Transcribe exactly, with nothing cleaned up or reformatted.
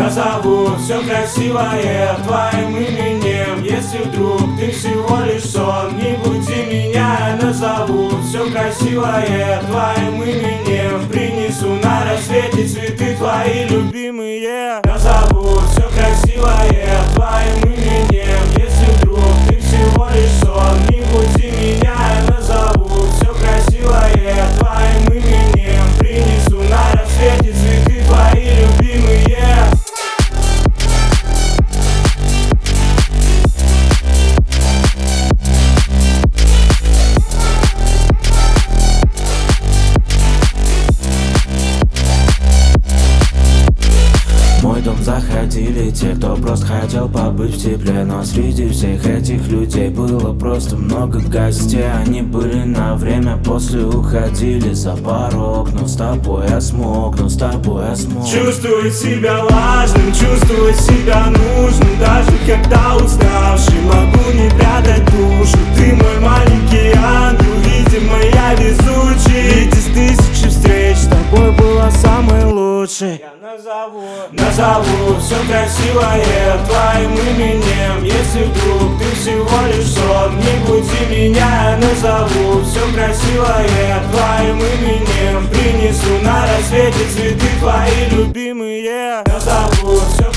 Назову все красивое твоим именем. Если вдруг ты всего лишь сон, не буди меня. Назову все красивое твоим именем. Принесу на рассвете цветы твои любимые. Назову все красивое твоим именем. Если вдруг ты всего лишь сон, не буди меня. Назову все красивое твоим именем. Принесу на рассвете цветы твои любимые. Мой дом заходили те, кто просто хотел побыть в тепле. Но среди всех этих людей было просто много гостей. Они были на время, после уходили за порог. Но с тобой я смог, но с тобой я смог Чувствовать себя важным, чувствовать себя нужным. Даже когда уставший, могу не прятать душу. Ты мой маленький ангел, видимо я везучий. Ведь из тысячи встреч с тобой была самой лучшей. Я назову, назову все красивое твоим именем. Если вдруг ты всего лишь сон, не буди меня. Назову все красивое твоим именем. Принесу на рассвете цветы твои любимые. Назову все